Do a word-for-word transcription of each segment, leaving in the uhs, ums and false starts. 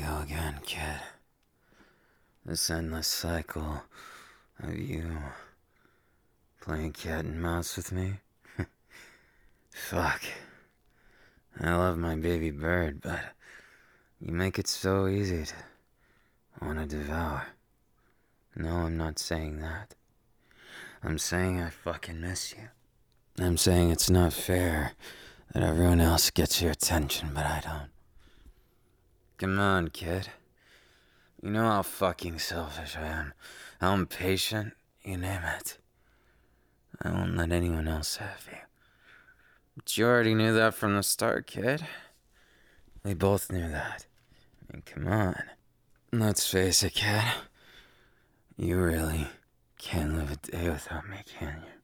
go again, kid. This endless cycle of you playing cat and mouse with me. Fuck. I love my baby bird, but you make it so easy to want to devour. No, I'm not saying that. I'm saying I fucking miss you. I'm saying it's not fair that everyone else gets your attention, but I don't. Come on, kid. You know how fucking selfish I am. How impatient, you name it. I won't let anyone else have you. But you already knew that from the start, kid. We both knew that. I mean, come on. Let's face it, kid. You really can't live a day without me, can you?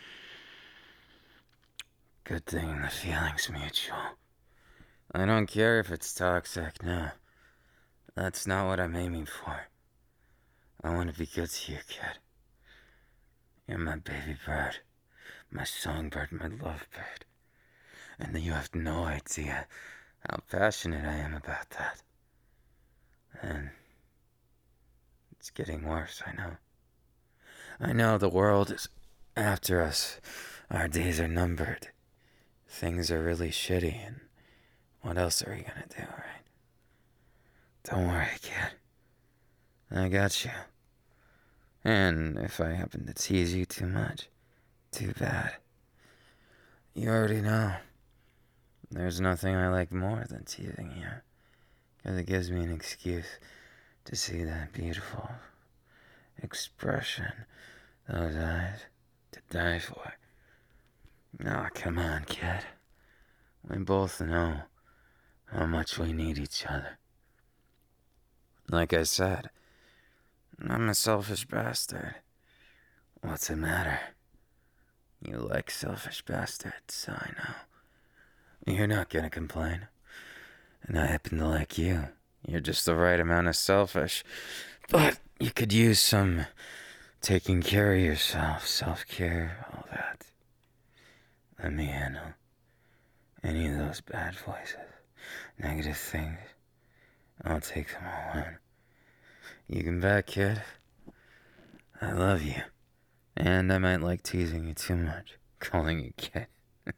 Good thing the feeling's mutual. I don't care if it's toxic, no. That's not what I'm aiming for. I want to be good to you, kid. You're my baby bird, my songbird, my lovebird. And you have no idea how passionate I am about that. And it's getting worse, I know. I know the world is after us. Our days are numbered. Things are really shitty, and what else are we gonna do, right? Don't worry, kid. I got you. And if I happen to tease you too much, too bad. You already know. There's nothing I like more than teasing you, because it gives me an excuse to see that beautiful expression, those eyes, to die for. Now, come on, kid. We both know how much we need each other. Like I said, I'm a selfish bastard. What's the matter? You like selfish bastards, so I know. You're not gonna complain. And I happen to like you. You're just the right amount of selfish. But you could use some taking care of yourself, self-care, all that. Let me handle any of those bad voices, negative things. I'll take them all on. You can bet, kid. I love you. And I might like teasing you too much, calling you kid.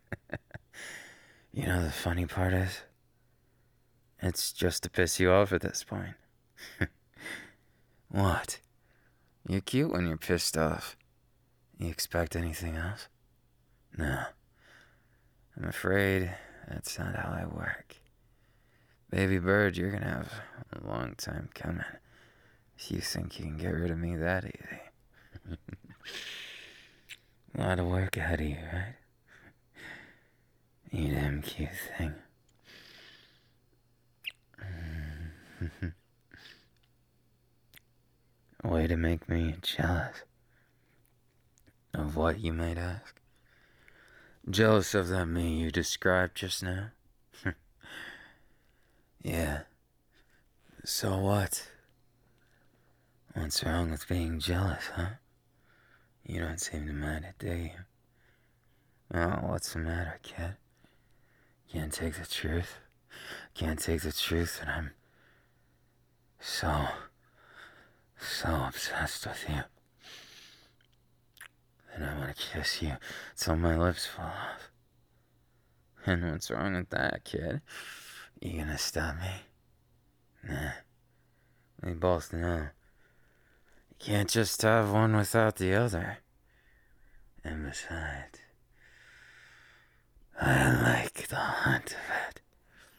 You know the funny part is? It's just to piss you off at this point. What? You're cute when you're pissed off. You expect anything else? No. I'm afraid that's not how I work. Baby bird, you're gonna have a long time coming. If you think you can get rid of me that easy. A lot of work ahead of you, right? You damn cute thing. A way to make me jealous. Of what, you might ask? Jealous of that me you described just now? Yeah. So what? What's wrong with being jealous, huh? You don't seem to mind it, do you? Oh, what's the matter, kid? Can't take the truth? Can't take the truth that I'm so, so obsessed with you. And I want to kiss you till my lips fall off. And what's wrong with that, kid? You gonna stop me? Nah. We both know. You can't just have one without the other. And besides, I like the hunt of it.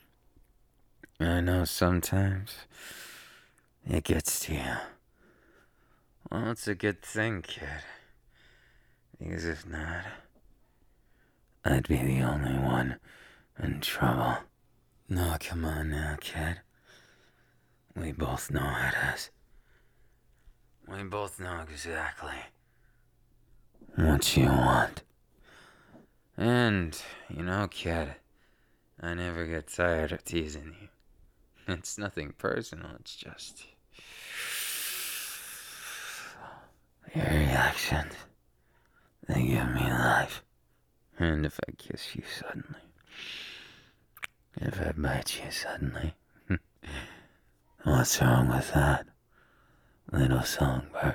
I know sometimes it gets to you. Well, it's a good thing, kid. Because if not, I'd be the only one in trouble. No, come on now, kid. We both know it is. We both know exactly what you want. And, you know, kid, I never get tired of teasing you. It's nothing personal, it's just your reactions. They give me life. And if I kiss you suddenly, if I bite you suddenly, What's wrong with that, little songbird?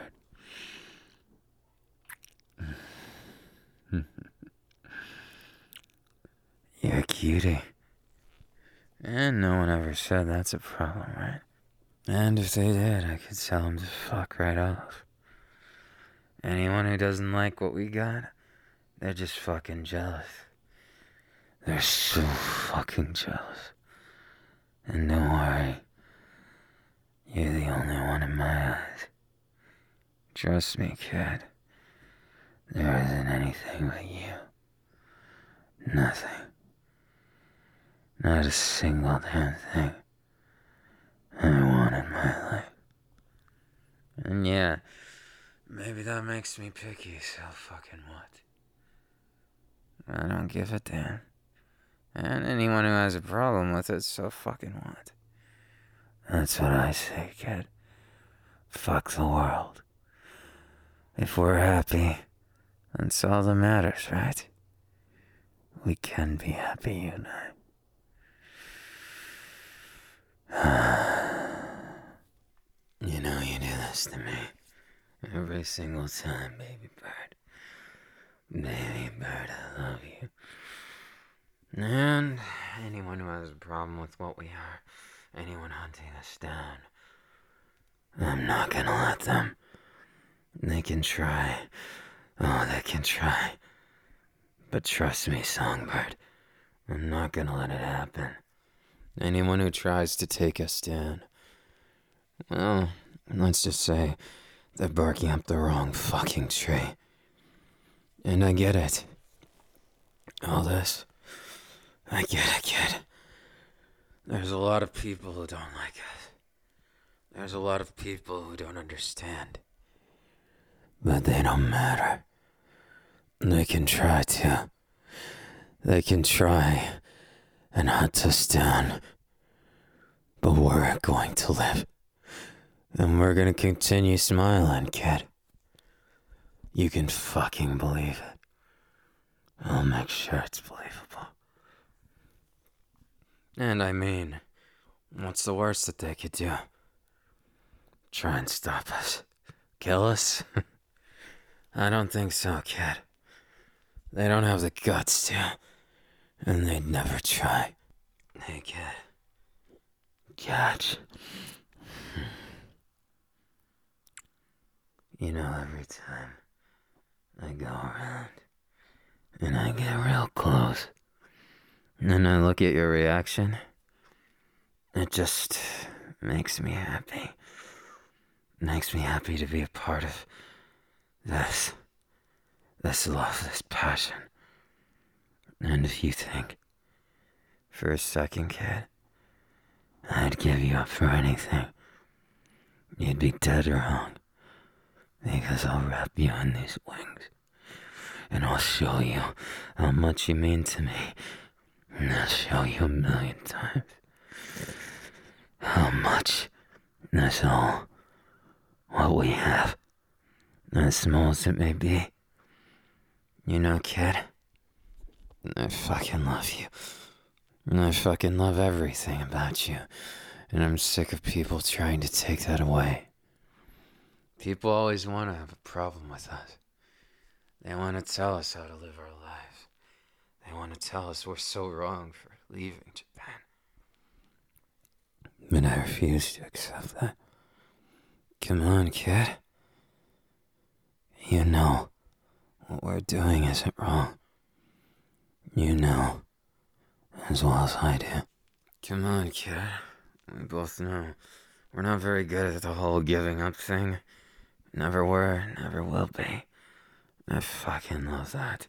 You're a cutie. And no one ever said that's a problem, right? And if they did, I could tell them to fuck right off. Anyone who doesn't like what we got, they're just fucking jealous. They're so fucking jealous. And don't worry, you're the only one in my eyes. Trust me, kid. There isn't anything but you. Nothing. Not a single damn thing I want in my life. And yeah, maybe that makes me picky, so fucking what? I don't give a damn. And anyone who has a problem with it, so fucking what? That's what I say, kid. Fuck the world. If we're happy, that's all that matters, right? We can be happy, you and I. You know you do this to me every single time, baby bird. Baby bird, I love you. And anyone who has a problem with what we are, anyone hunting us down, I'm not gonna let them. They can try. Oh, they can try. But trust me, Songbird, I'm not gonna let it happen. Anyone who tries to take us down, well, let's just say they're barking up the wrong fucking tree. And I get it. All this, I get it, kid. There's a lot of people who don't like us. There's a lot of people who don't understand. But they don't matter. They can try to. They can try and hunt us down. But we're going to live. And we're gonna continue smiling, kid. You can fucking believe it. I'll make sure it's believable. And I mean, what's the worst that they could do? Try and stop us. Kill us? I don't think so, kid. They don't have the guts to. And they'd never try. Hey, kid. Catch. You know, every time I go around and I get real close and I look at your reaction, it just makes me happy. Makes me happy to be a part of this. This love, this passion. And if you think, for a second, kid, I'd give you up for anything, you'd be dead wrong. Because I'll wrap you in these wings. And I'll show you how much you mean to me. And I'll show you a million times how much that's all what we have. As small as it may be. You know, kid, I fucking love you. And I fucking love everything about you. And I'm sick of people trying to take that away. People always want to have a problem with us. They want to tell us how to live our lives. They want to tell us we're so wrong for leaving Japan. But I refuse to accept that. Come on, kid. You know what we're doing isn't wrong. You know as well as I do. Come on, kid. We both know we're not very good at the whole giving up thing. Never were, never will be. I fucking love that.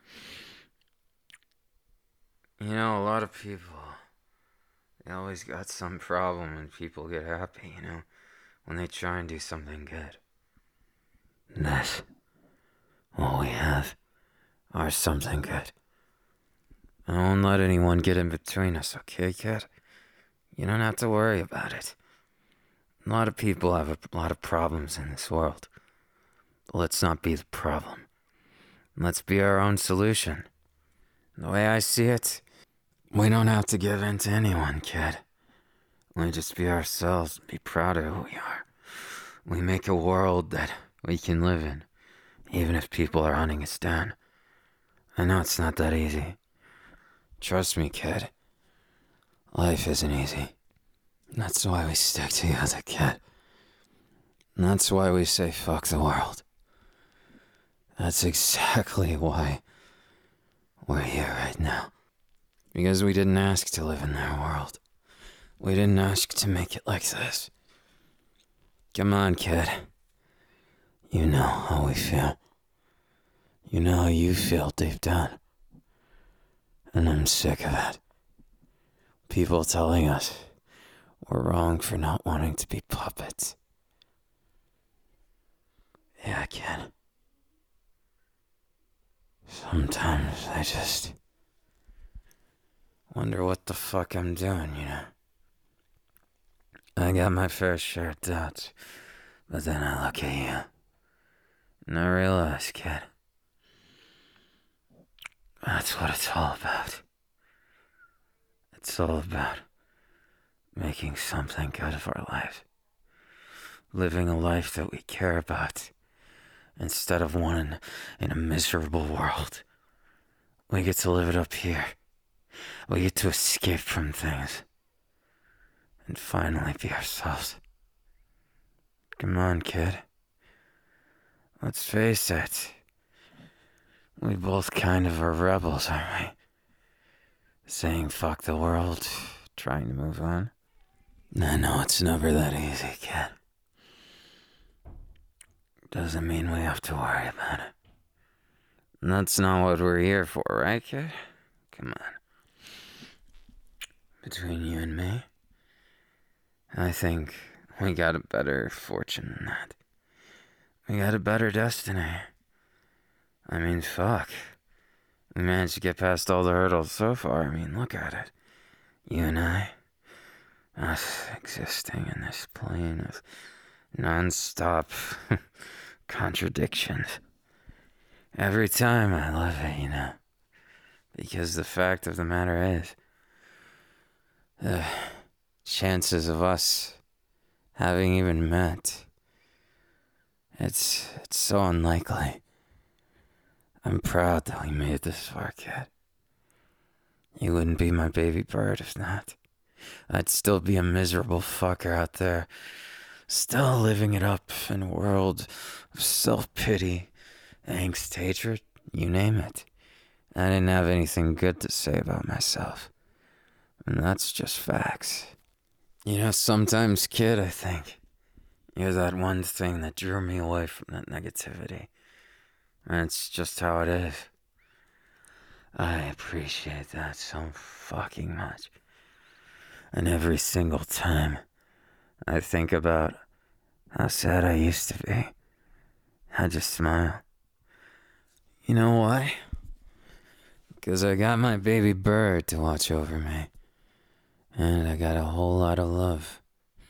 You know, a lot of people, they always got some problem when people get happy, you know, when they try and do something good. This, what we have, are something good. I won't let anyone get in between us, okay, kid? You don't have to worry about it. A lot of people have a lot of problems in this world. But let's not be the problem. Let's be our own solution. The way I see it, we don't have to give in to anyone, kid. We just be ourselves and be proud of who we are. We make a world that we can live in, even if people are hunting us down. I know it's not that easy. Trust me, kid. Life isn't easy. That's why we stick together, kid. That's why we say fuck the world. That's exactly why we're here right now. Because we didn't ask to live in their world. We didn't ask to make it like this. Come on, kid. You know how we feel. You know how you feel deep down. And I'm sick of it. People telling us we're wrong for not wanting to be puppets. Yeah, kid. Sometimes I just wonder what the fuck I'm doing, you know? I got my fair share of doubts, but then I look at you, and I realize, kid, that's what it's all about. It's all about making something good of our life. Living a life that we care about, instead of one in a miserable world. We get to live it up here. We get to escape from things. And finally be ourselves. Come on, kid. Let's face it. We both kind of are rebels, aren't we? Saying fuck the world, trying to move on. I know it's never that easy, kid. Doesn't mean we have to worry about it. And that's not what we're here for, right, kid? Come on. Between you and me, I think we got a better fortune than that. We got a better destiny. I mean, fuck. We managed to get past all the hurdles so far. I mean, look at it. You and I, us existing in this plane of non-stop contradictions. Every time I love it, you know. Because the fact of the matter is, the chances of us having even met, it's it's so unlikely. I'm proud that we made it this far, kid. You wouldn't be my baby bird if not. I'd still be a miserable fucker out there, still living it up in a world of self-pity, angst, hatred, you name it. I didn't have anything good to say about myself. And that's just facts. You know, sometimes, kid, I think you're that one thing that drew me away from that negativity. And it's just how it is. I appreciate that so fucking much. And every single time I think about how sad I used to be, I just smile. You know why? Because I got my baby bird to watch over me. And I got a whole lot of love.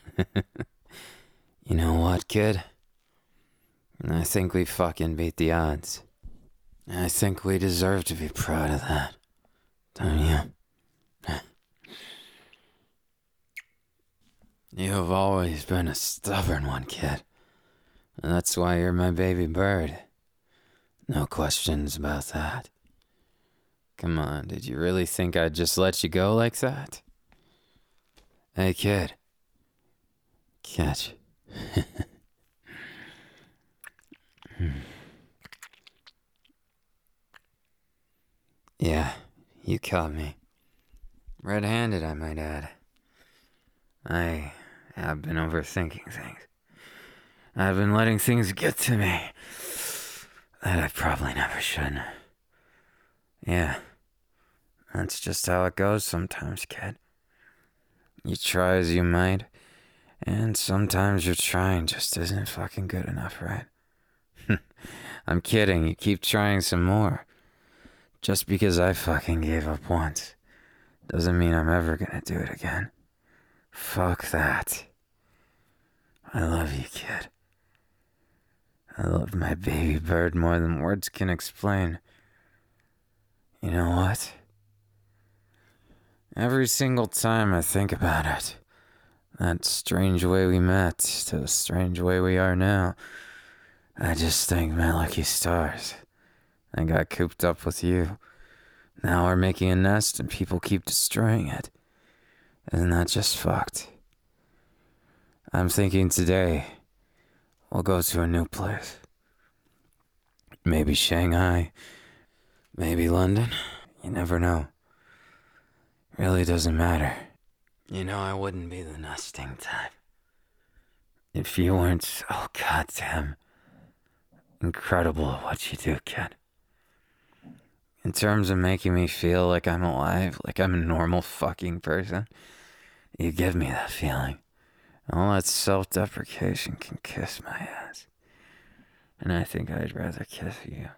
You know what, kid? I think we fucking beat the odds. I think we deserve to be proud of that. Don't you? You have always been a stubborn one, kid. And that's why you're my baby bird. No questions about that. Come on, did you really think I'd just let you go like that? Hey, kid. Catch. hmm. Yeah, you caught me. Red-handed, I might add. I have been overthinking things. I've been letting things get to me that I probably never should. Yeah, that's just how it goes sometimes, kid. You try as you might, and sometimes your trying just isn't fucking good enough, right? I'm kidding, you keep trying some more. Just because I fucking gave up once doesn't mean I'm ever gonna do it again. Fuck that. I love you, kid. I love my baby bird more than words can explain. You know what? Every single time I think about it, That strange way we met to the strange way we are now. I just think my lucky stars. I got cooped up with you. Now we're making a nest and people keep destroying it. Isn't that just fucked? I'm thinking today we'll go to a new place. Maybe Shanghai. Maybe London. You never know. Really doesn't matter. You know, I wouldn't be the nesting type if you weren't so goddamn incredible at what you do, kid. In terms of making me feel like I'm alive, like I'm a normal fucking person, you give me that feeling. All that self-deprecation can kiss my ass. And I think I'd rather kiss you.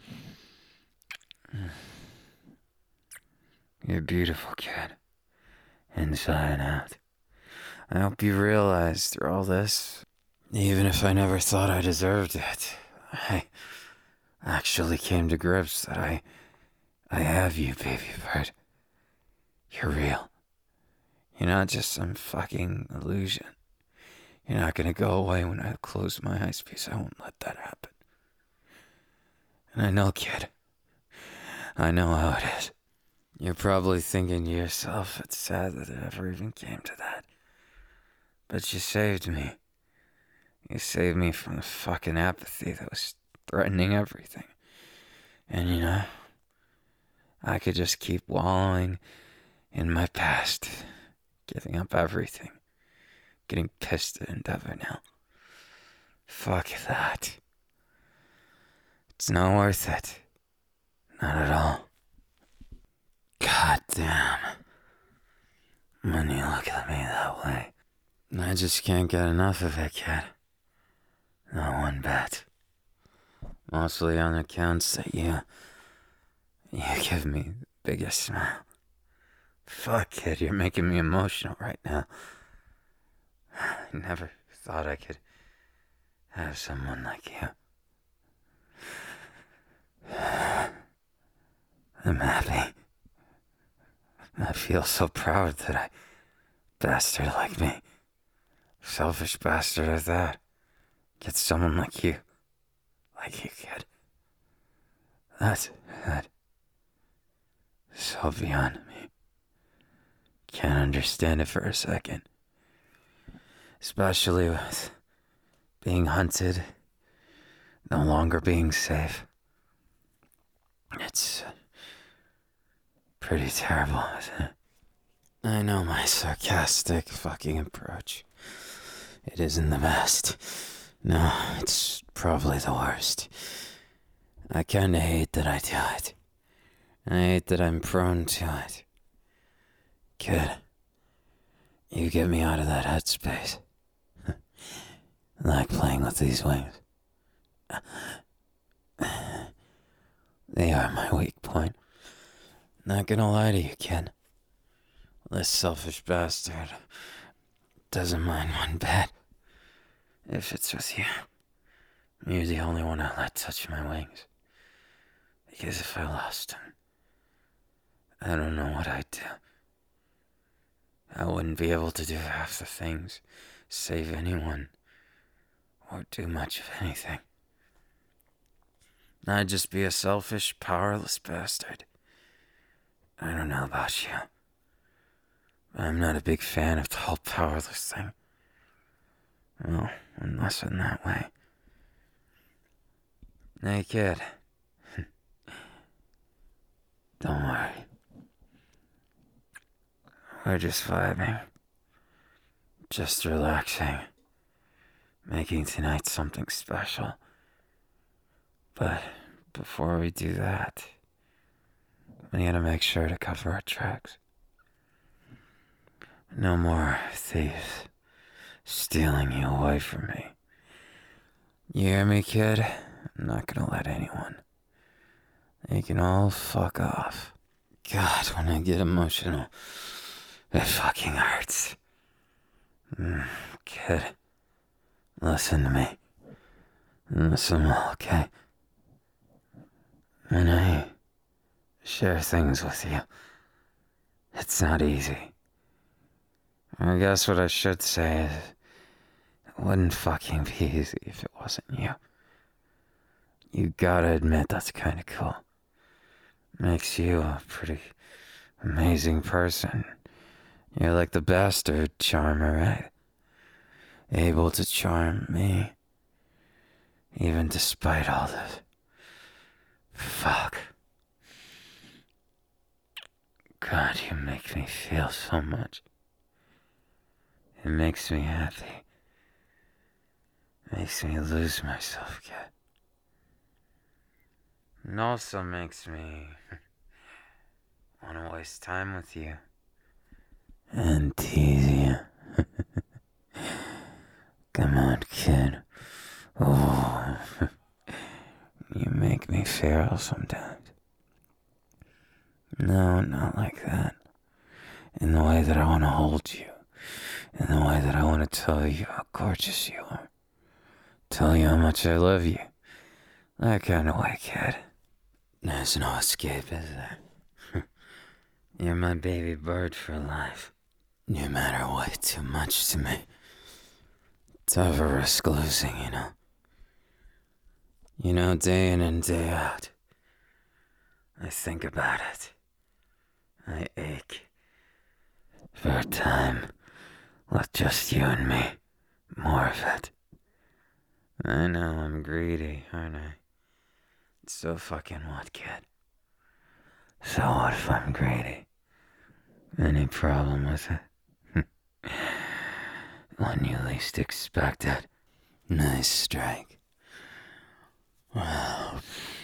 You're beautiful, kid. Inside and out. I hope you realize through all this, even if I never thought I deserved it, I actually came to grips that I, I have you, baby bird. You're real. You're not just some fucking illusion. You're not gonna go away when I close my eyes, because I won't let that happen. And I know, kid. I know how it is. You're probably thinking to yourself, it's sad that it ever even came to that. But you saved me. You saved me from the fucking apathy that was threatening everything. And you know, I could just keep wallowing in my past, giving up everything, getting pissed at Endeavor now. Fuck that. It's not worth it. Not at all. God damn. When you look at me that way, I just can't get enough of it, kid. Not one bit. Mostly on accounts that you, you give me the biggest smile. Fuck, kid, you're making me emotional right now. I never thought I could have someone like you. I'm happy. I feel so proud that I, bastard like me, selfish bastard at that, get someone like you, like you, kid. That's, that, so beyond me. Can't understand it for a second. Especially with being hunted, no longer being safe. It's pretty terrible, isn't it? I know my sarcastic fucking approach. It isn't the best. No, it's probably the worst. I kinda hate that I do it. I hate that I'm prone to it. Kid, you get me out of that headspace. I like playing with these wings. They are my weak point. Not gonna lie to you, kid. This selfish bastard doesn't mind one bit if it's with you. You're the only one I'll let touch my wings. Because if I lost him, I don't know what I'd do. I wouldn't be able to do half the things, save anyone, or do much of anything. I'd just be a selfish, powerless bastard. I don't know about you, but I'm not a big fan of the whole powerless thing. Well, unless in that way. Hey, kid. Don't worry. We're just vibing. Just relaxing. Making tonight something special. But before we do that, we gotta make sure to cover our tracks. No more thieves stealing you away from me. You hear me, kid? I'm not gonna let anyone. They can all fuck off. God, when I get emotional, it fucking hurts. Mm, kid, listen to me. Listen well, okay? When I share things with you, it's not easy. I guess what I should say is, it wouldn't fucking be easy if it wasn't you. You gotta admit that's kinda cool. Makes you a pretty amazing person. You're like the bastard charmer, right? Able to charm me. Even despite all this. Fuck. God, you make me feel so much. It makes me happy. Makes me lose myself, kid. And also makes me want to waste time with you. And tease you. Come on, kid. Oh, you make me feral sometimes. No, not like that. In the way that I want to hold you. In the way that I want to tell you how gorgeous you are. Tell you how much I love you. That kind of way, kid. There's no escape, is there? You're my baby bird for life. You matter way too much to me. It's ever risk losing, you know. You know, day in and day out. I think about it. I ache. For a time with just you and me. More of it. I know I'm greedy, aren't I? So fucking what, kid? So what if I'm greedy? Any problem with it? When you least expect it. Nice strike. Wow.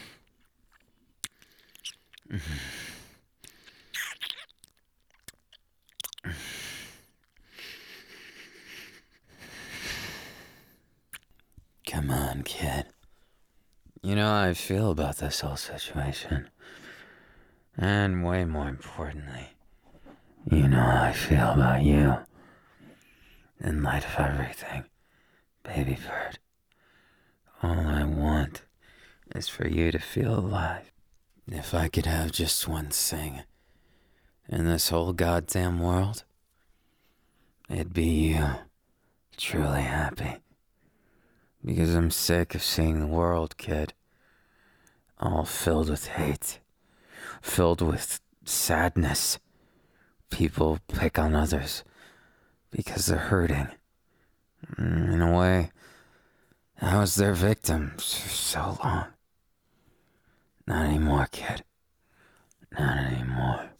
Come on, kid. You know how I feel about this whole situation. And way more importantly, you know how I feel about you. In light of everything, baby bird. All I want is for you to feel alive. If I could have just one thing in this whole goddamn world, it'd be you. Truly happy. Because I'm sick of seeing the world, kid. All filled with hate. Filled with sadness. People pick on others because they're hurting. In a way, I was their victim for so long. Not anymore, kid. Not anymore.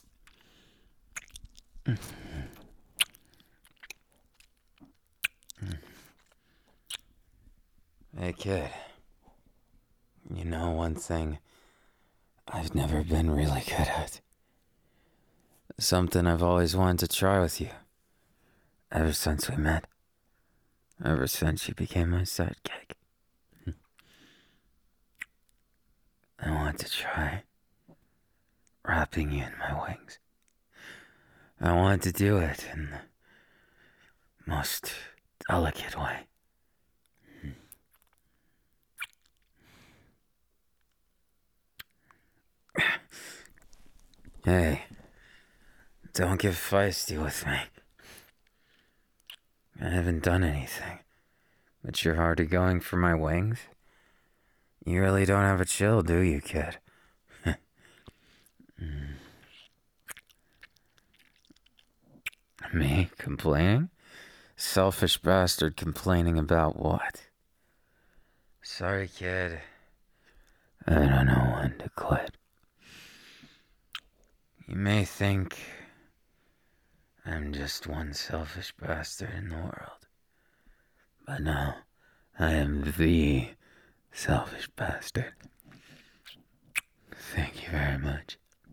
Hey, kid. You know one thing I've never been really good at? Something I've always wanted to try with you. Ever since we met. Ever since you became my sidekick. I want to try wrapping you in my wings. I want to do it in the most delicate way. Hey, don't get feisty with me. I haven't done anything, but you're already going for my wings? You really don't have a chill, do you, kid? mm. Me complaining? Selfish bastard complaining about what? Sorry, kid. I don't know when to quit. You may think I'm just one selfish bastard in the world. But no, I am the selfish bastard. Thank you very much.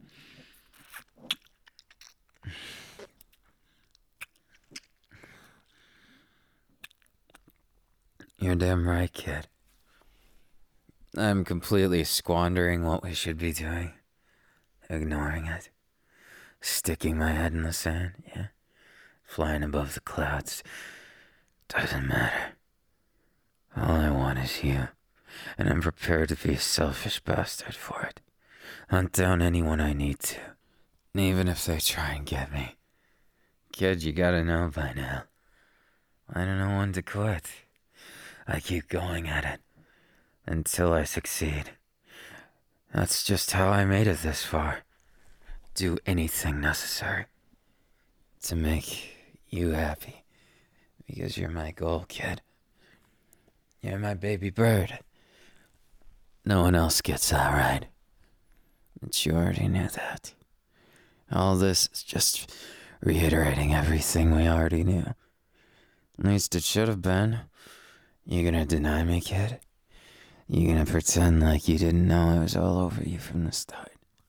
You're damn right, kid. I'm completely squandering what we should be doing. Ignoring it. Sticking my head in the sand, yeah. Flying above the clouds. Doesn't matter. All I want is you. And I'm prepared to be a selfish bastard for it. Hunt down anyone I need to. Even if they try and get me. Kid, you gotta know by now. I don't know when to quit. I keep going at it until I succeed. That's just how I made it this far. Do anything necessary to make you happy. Because you're my goal, kid. You're my baby bird. No one else gets that right. But you already knew that. All this is just reiterating everything we already knew. At least it should have been. You gonna deny me, kid? You gonna pretend like you didn't know I was all over you from the start?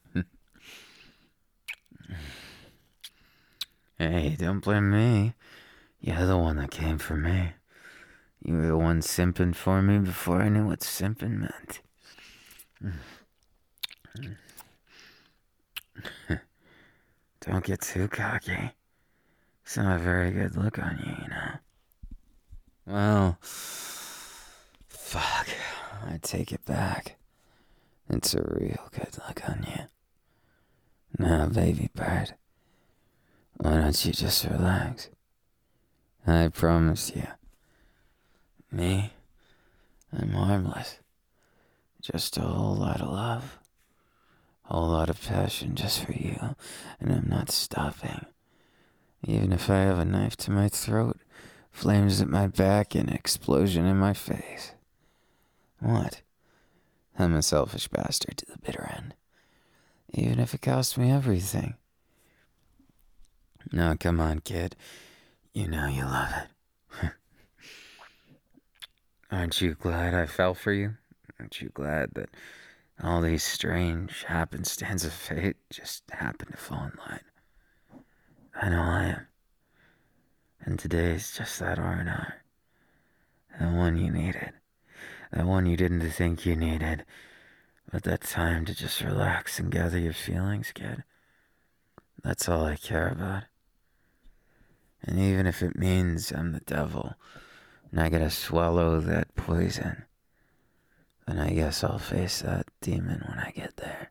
Hey, don't blame me. You're the one that came for me. You were the one simping for me before I knew what simping meant. Don't get too cocky. It's not a very good look on you, you know. Well, fuck. I take it back. It's a real good look on you. Now, baby bird, why don't you just relax? I promise you. Me, I'm harmless. Just a whole lot of love. A whole lot of passion just for you, and I'm not stopping. Even if I have a knife to my throat, flames at my back, and an explosion in my face. What? I'm a selfish bastard to the bitter end. Even if it costs me everything. Now, come on, kid. You know you love it. Aren't you glad I fell for you? Aren't you glad that all these strange happenstance of fate just happened to fall in line? I know I am. And today's just that R and R. That one you needed. That one you didn't think you needed. But that time to just relax and gather your feelings, kid. That's all I care about. And even if it means I'm the devil, and I gotta swallow that poison, then I guess I'll face that demon when I get there.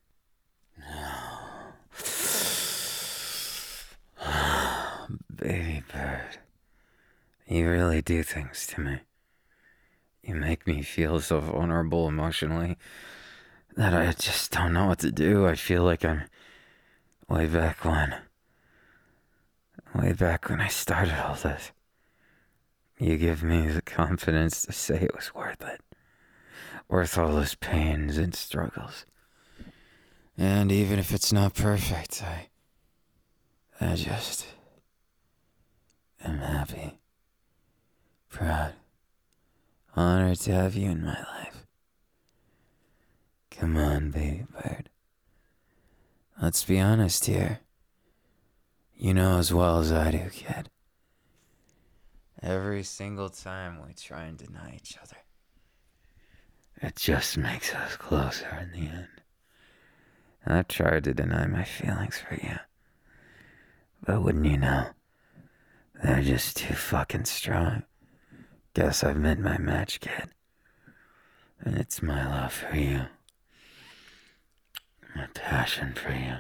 Baby bird, you really do things to me. You make me feel so vulnerable emotionally that I just don't know what to do. I feel like I'm way back when. Way back when I started all this. You give me the confidence to say it was worth it. Worth all those pains and struggles. And even if it's not perfect, I... I just... am happy. Proud. Honored to have you in my life. Come on, baby bird. Let's be honest here. You know as well as I do, kid. Every single time we try and deny each other, it just makes us closer in the end. I've tried to deny my feelings for you. But wouldn't you know, they're just too fucking strong. Guess I've met my match, kid. And it's my love for you. My passion for you.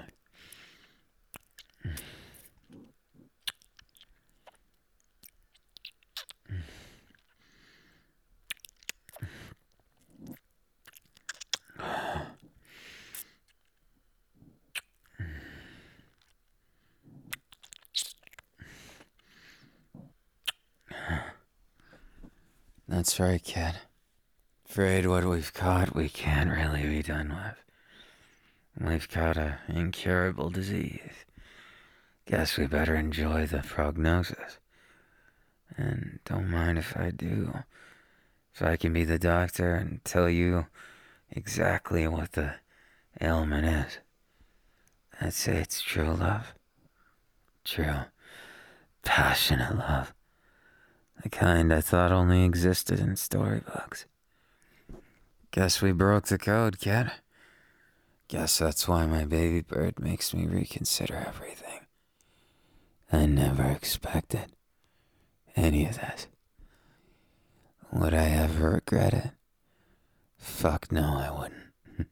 That's right, kid. Afraid what we've caught we can't really be done with. We've caught a incurable disease. Guess we better enjoy the prognosis. And don't mind if I do. If I can be the doctor and tell you exactly what the ailment is. I'd say it's true love. True, passionate love. The kind I thought only existed in storybooks. Guess we broke the code, kid. Guess that's why my baby bird makes me reconsider everything. I never expected any of this. Would I ever regret it? Fuck no, I wouldn't.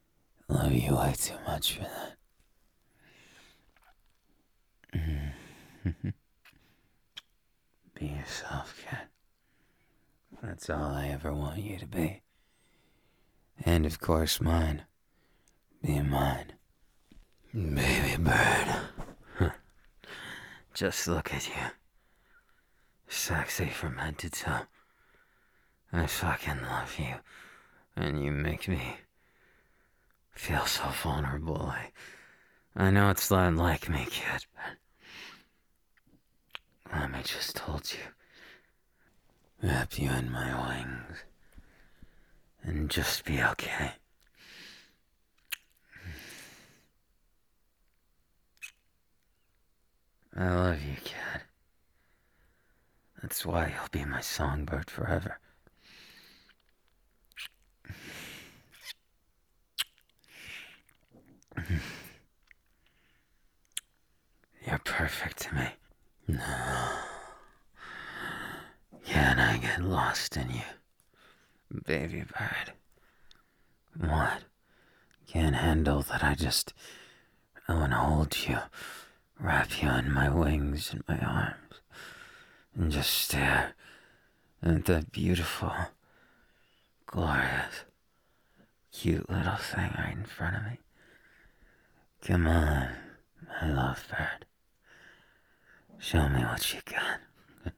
Love you way too much for that. Be yourself, kid. That's all I ever want you to be. And of course, mine. Be mine. Baby bird. Just look at you. Sexy from head to toe. I fucking love you. And you make me feel so vulnerable. I, I know it's not like me, kid, but let me just hold you. Wrap you in my wings. And just be okay. I love you, kid. That's why you'll be my songbird forever. You're perfect to me. No. Can I get lost in you, baby bird? What? Can't handle that I just... I want to hold you, wrap you in my wings and my arms, and just stare at that beautiful, glorious, cute little thing right in front of me. Come on, my love bird. Show me what you got.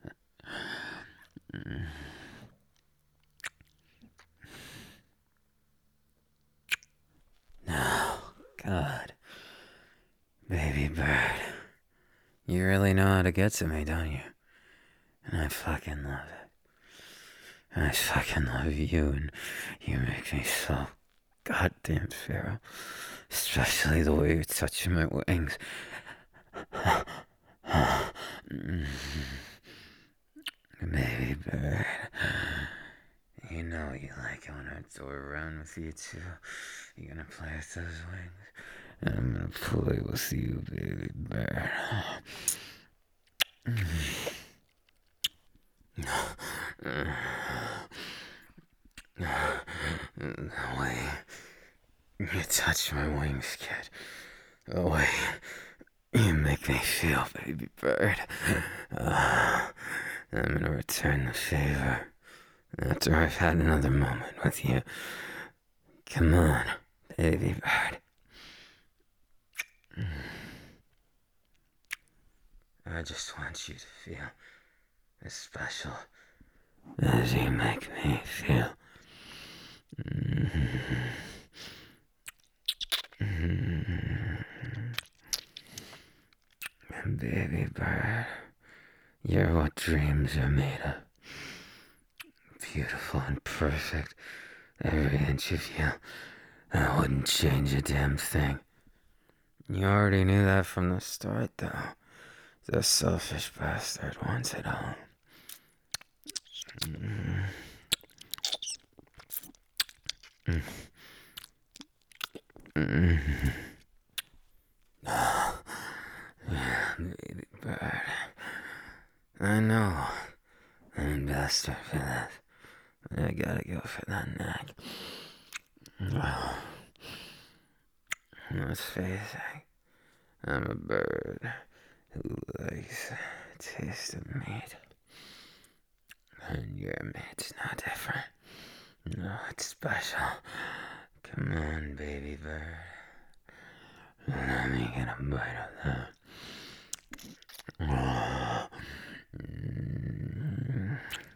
Oh, God. Baby bird. You really know how to get to me, don't you? And I fucking love it. I fucking love you, and you make me so goddamn feral. Especially the way you're touching my wings. Baby bird. You know you like it when I throw around with you too. You gonna play with those wings? And I'm gonna play with you, baby bird. The way you touch my wings, kid. The way you make me feel, baby bird. Uh, I'm gonna return the favor after I've had another moment with you. Come on, baby bird. I just want you to feel as special as you make me feel. Baby bird, you're what dreams are made of. Beautiful and perfect, every inch of you. I wouldn't change a damn thing. You already knew that from the start, though. The selfish bastard wants it all. Mm. Mm. Mm. Yeah, baby bird. I know I'm bastard for that. But I gotta go for that neck. Oh. Let's face it, I'm a bird who likes the taste of meat. And your meat's not different. No, it's special. Come on, baby bird. Let me get a bite of that. Oh. Mm.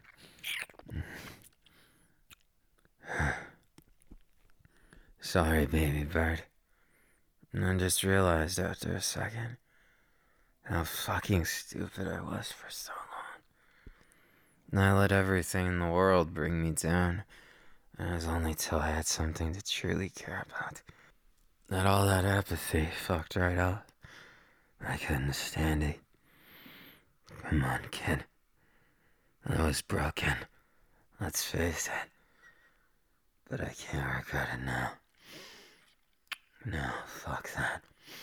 Sorry, baby bird. I just realized after a second how fucking stupid I was for so long. I let everything in the world bring me down, and it was only till I had something to truly care about that all that apathy fucked right up. I couldn't stand it. Come on, kid. I was broken. Let's face it. But I can't regret it now. No, fuck that.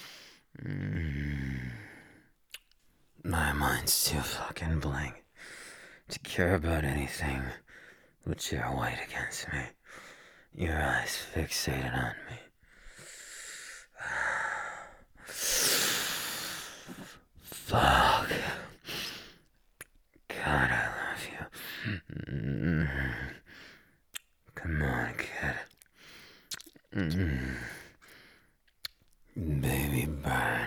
Mm. My mind's too fucking blank to care about anything but your white against me. Your eyes fixated on me. Fuck. Mm. Baby bird.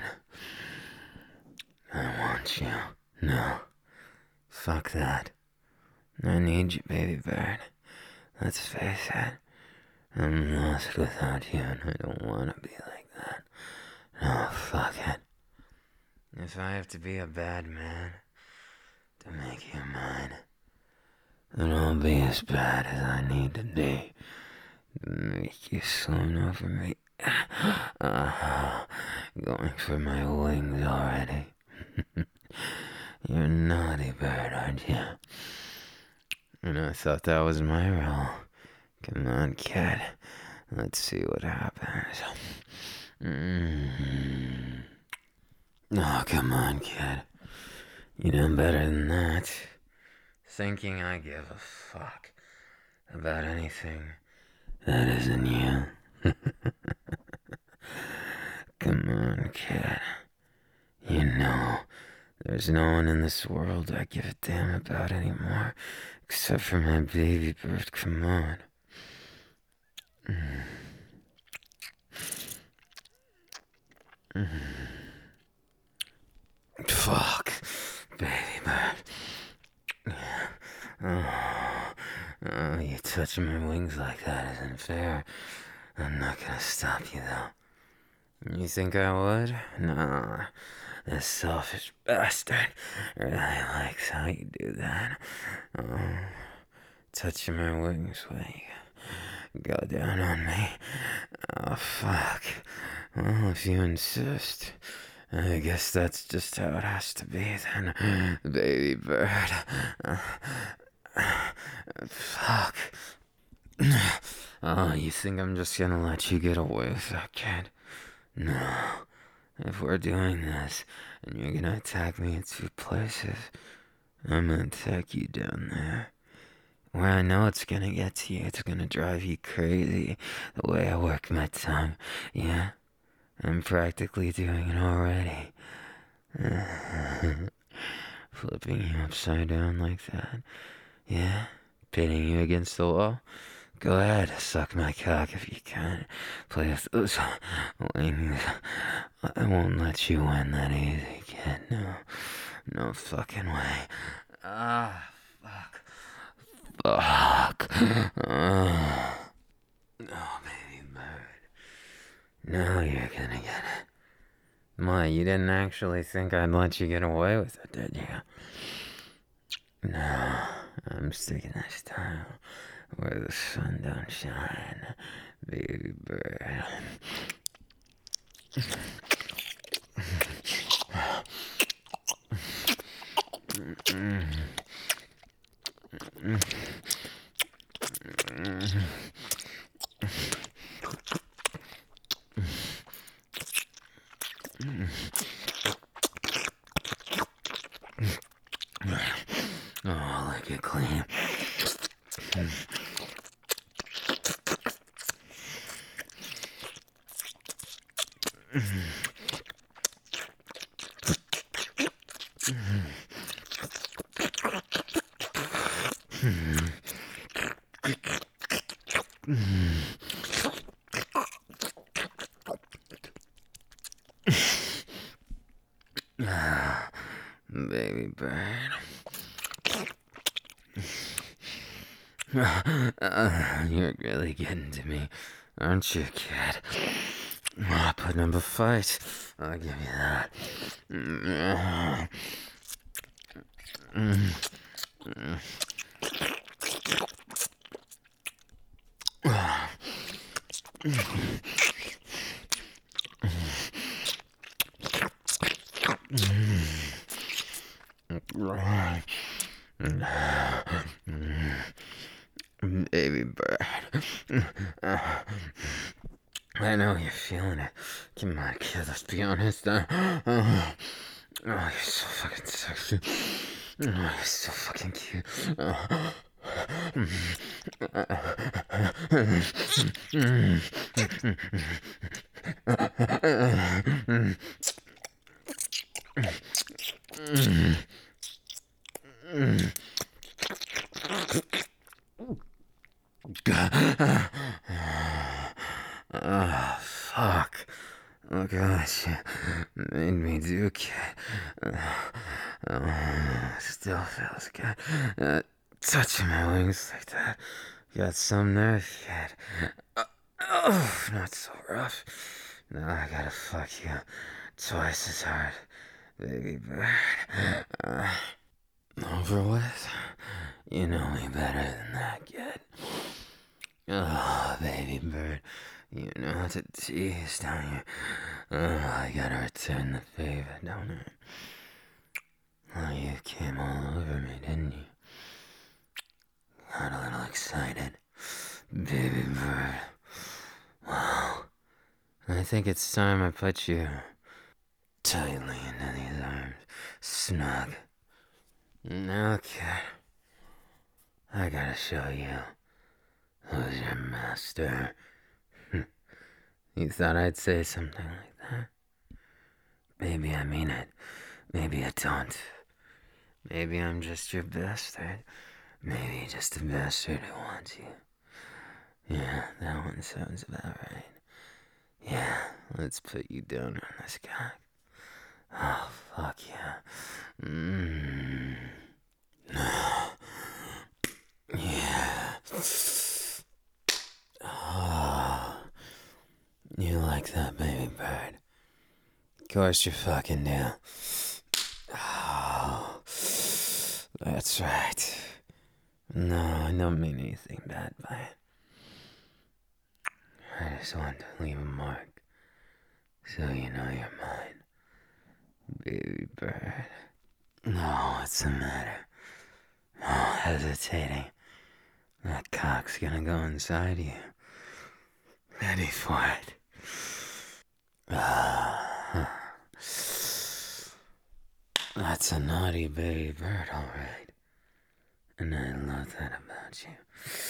I want you. No. Fuck that. I need you, baby bird. Let's face it. I'm lost without you, and I don't want to be like that. No, fuck it. If I have to be a bad man to make you mine, then I'll be as bad as I need to be to make you swoon over me. Uh, going for my wings already. You're a naughty bird, aren't you? And I thought that was my role. Come on, kid. Let's see what happens. Mm. Oh, come on, kid. You know better than that. Thinking I give a fuck about anything that isn't you. Come on, kid. You know, there's no one in this world I give a damn about anymore, except for my baby bird. Come on. Mm. Mm. Fuck, baby bird. Oh, oh, you touching my wings like that isn't fair. I'm not gonna stop you, though. You think I would? No. This selfish bastard really likes how you do that. Oh, touching my wings when you go down on me. Oh, fuck. Well, if you insist, I guess that's just how it has to be then, baby bird. Uh, fuck. Oh, you think I'm just gonna let you get away with that, kid? No. If we're doing this, and you're gonna attack me in two places, I'm gonna attack you down there. Where I know it's gonna get to you, it's gonna drive you crazy, the way I work my tongue. Yeah, I'm practically doing it already. Flipping you upside down like that. Yeah, pinning you against the wall. Go ahead, suck my cock if you can. Play with those wings. I won't let you win that easy, kid. No, no fucking way. Ah, fuck. Fuck. Oh, oh baby bird. Now you're gonna get it. My, you didn't actually think I'd let you get away with it, did you? No, I'm sticking this time where the sun don't shine, baby bird. Oh, I like it clean. Baby bird. Uh, you're really getting to me, aren't you, kid? Oh, putting up a fight. I'll give you that. Baby bird. I know you're feeling it. Come on, kid, let's be honest. Uh, oh, you're so fucking sexy. Oh, you're so fucking cute. Oh. fuck. Oh gosh, you made me do, kid. Uh, oh, still feels good. Uh, touching my wings like that. Got some nerve, kid. Uh, oh, not so rough. Now I gotta fuck you twice as hard, baby bird. Uh, over with? You know me better than that, kid. Oh, baby bird. You know how to tease, don't you? Oh, I gotta return the favor, don't I? Oh, you came all over me, didn't you? Got a little excited. Baby bird. Well, I think it's time I put you tightly into these arms. Snug. Now, kid, I gotta show you who's your master. You thought I'd say something like that? Maybe I mean it. Maybe I don't. Maybe I'm just your bastard. Maybe just a bastard who wants you. Yeah, that one sounds about right. Yeah, let's put you down on this cock. Oh, fuck yeah. Mmm. Yeah. Oh. You like that, baby bird? Of course you fucking do. Oh. That's right. No, I don't mean anything bad by it. I just want to leave a mark so you know you're mine, baby bird. No, what's the matter? Oh, hesitating. That cock's gonna go inside you. Ready for it. Ah. That's a naughty baby bird, alright. And I love that about you.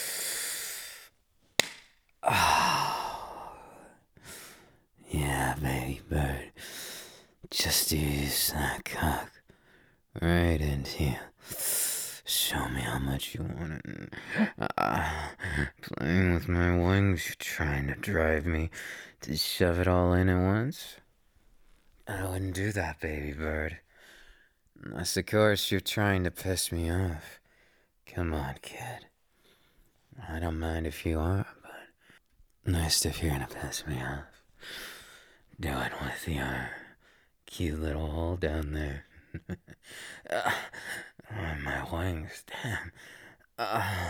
Oh. Yeah, baby bird. Just use that cock right into you. Show me how much you want it. Uh, playing with my wings, you're trying to drive me to shove it all in at once? I wouldn't do that, baby bird. Unless, of course, you're trying to piss me off. Come on, kid. I don't mind if you are, but nice if you're gonna piss me off. Do it with your cute little hole down there. uh, oh, my wings, damn. Uh,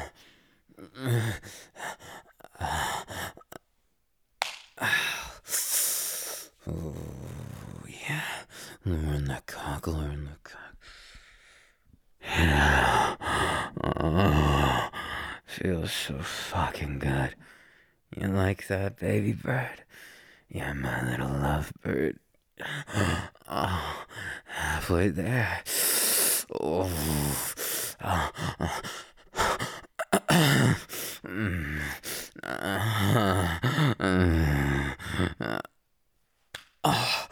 uh, oh, yeah. Learn the cock, learn the cock. Yeah. Oh, feels so fucking good. You like that, baby bird? You're my little lovebird. Oh, halfway there. Oh. Oh. Oh.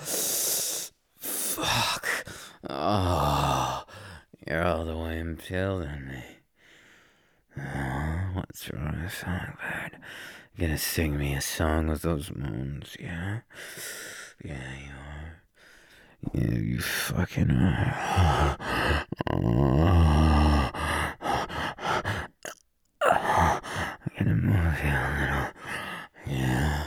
Fuck. Oh. You're all the way impaled on me. Oh, what's wrong with Songbird? You gonna sing me a song with those moans, yeah? Yeah, you are. Yeah, you fucking are. Oh. I'm gonna move you a little. Yeah.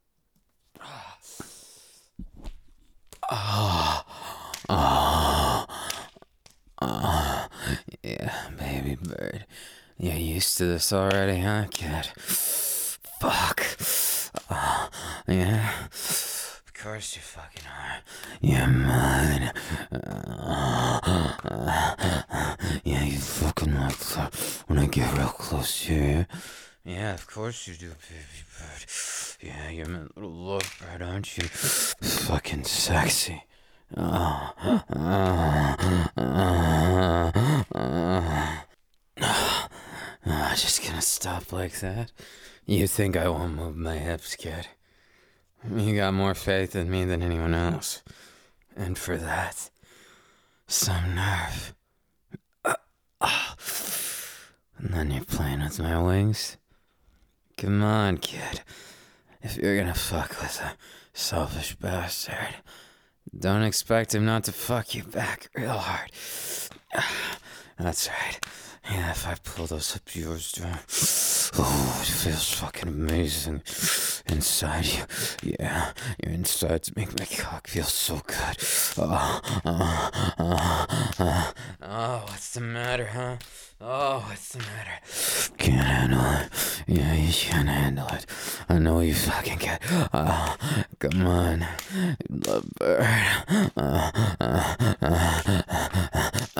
Oh. Oh. Oh. Yeah, baby bird. You're used to this already, huh, kid? Fuck. Oh, yeah? Of course you fucking are. You're mine. Uh, uh, yeah, you fucking like that when I get real close to you. Yeah, of course you do, baby bird. Yeah, you're my little lovebird, aren't you? Fucking sexy. Oh, uh, uh, uh, uh. Oh, just gonna stop like that? You think I won't move my hips, kid? You got more faith in me than anyone else. And for that, some nerve. Uh, uh. And then you're playing with my wings? Come on, kid. if you're gonna fuck with a selfish bastard, don't expect him not to fuck you back real hard. That's right. Yeah, if I pull those up yours down, oh, it feels fucking amazing inside you. Yeah, your insides make my cock feel so good. Oh, oh, oh, oh, oh, what's the matter, huh? Oh, what's the matter? Can't handle it. Yeah, you can't handle it. I know you fucking can. Oh, come on, lovebird. Uh, uh, uh, uh,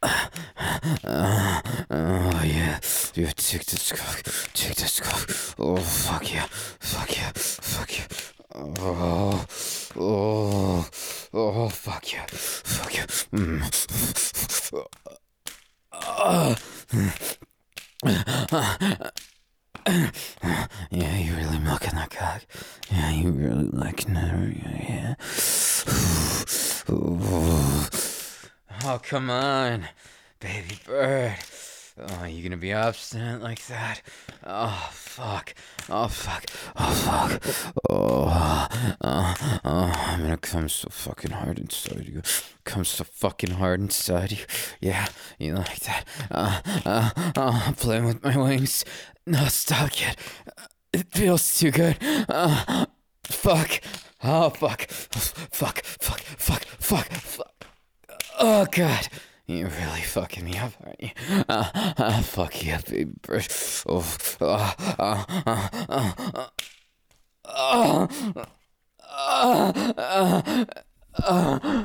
uh, oh yeah, you take this cock, take this cock. Oh fuck yeah, fuck yeah, fuck yeah. Oh, oh, oh fuck yeah, fuck yeah. Mm. Uh, yeah, you really milking that cock. Yeah, you really liking it. Yeah. Oh, come on, baby bird. Oh, you gonna be obstinate like that? Oh, fuck. Oh, fuck. Oh, fuck. Oh, oh, oh, I'm gonna come so fucking hard inside you. Come so fucking hard inside you. Yeah, you like that? Uh, uh, oh, I'm playing with my wings. No, stop, kid. It feels too good. Uh, fuck. Oh, fuck. Fuck, fuck, fuck, fuck, fuck. Oh, God. You're really fucking me up, aren't you? Uh, uh, fuck yeah, baby bird. Oh, uh, uh, uh, uh, uh, uh, uh, uh,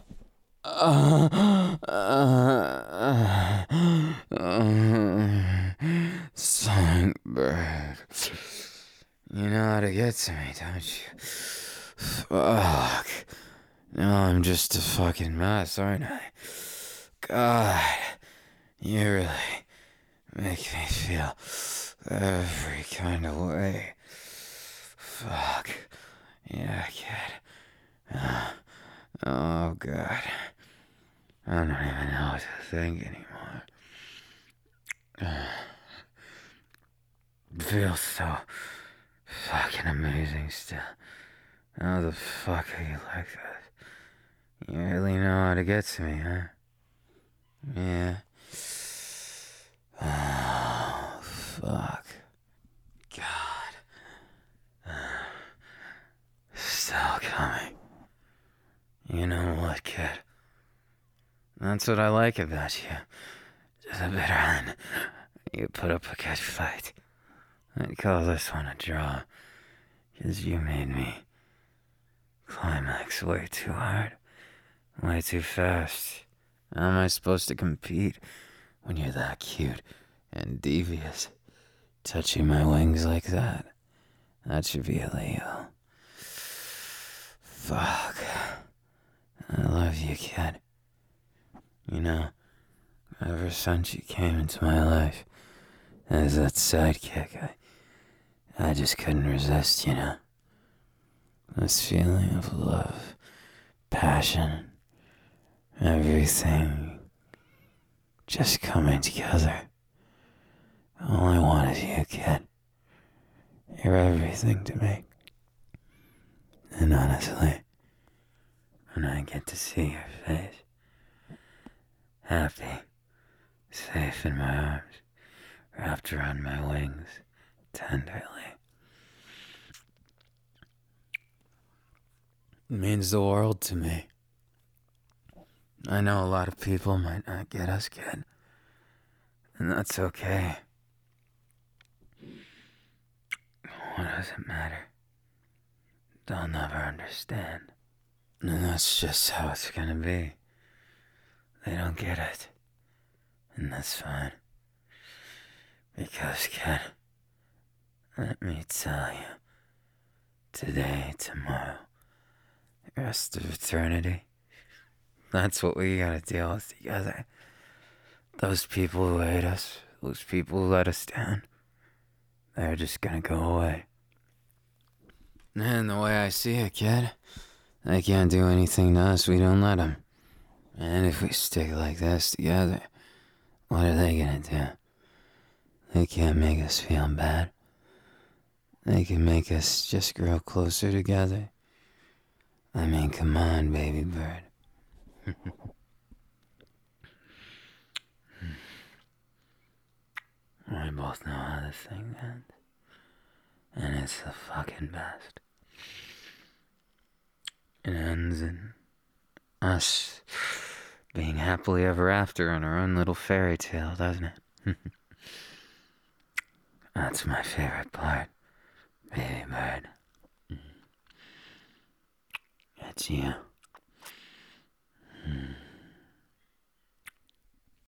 uh, uh, Songbird. You know how to get to me, don't you? Fuck. No, I'm just a fucking mess, aren't I? God, you really make me feel every kind of way. Fuck. Yeah, kid. Uh, oh, God. I don't even know what to think anymore. Uh, it feels so fucking amazing still. How the fuck are you like that? You really know how to get to me, huh? Yeah. Oh, fuck. God. Uh, still coming. You know what, kid? That's what I like about you. Just a bit on. You put up a good fight. I'd call this one a draw. Because you made me climax way too hard. Way too fast. How am I supposed to compete when you're that cute and devious? Touching my wings like that? That should be illegal. Fuck. I love you, kid. You know, ever since you came into my life as that sidekick, I, I just couldn't resist, you know. This feeling of love, passion, everything just coming together. All I want is you, kid. You're everything to me. And honestly, when I get to see your face, happy, safe in my arms, wrapped around my wings, tenderly, it means the world to me. I know a lot of people might not get us, kid. And that's okay. What does it matter? They'll never understand. And that's just how it's gonna be. They don't get it. And that's fine. Because, kid, let me tell you, today, tomorrow, the rest of eternity, that's what we gotta deal with together. Those people who hate us, those people who let us down, they're just gonna go away. And the way I see it, kid, they can't do anything to us, we don't let them. And if we stick like this together, what are they gonna do? They can't make us feel bad. They can make us just grow closer together. I mean, come on, baby bird. We both know how this thing ends. And it's the fucking best. It ends in us being happily ever after in our own little fairy tale, doesn't it? That's my favorite part, baby bird. It's you.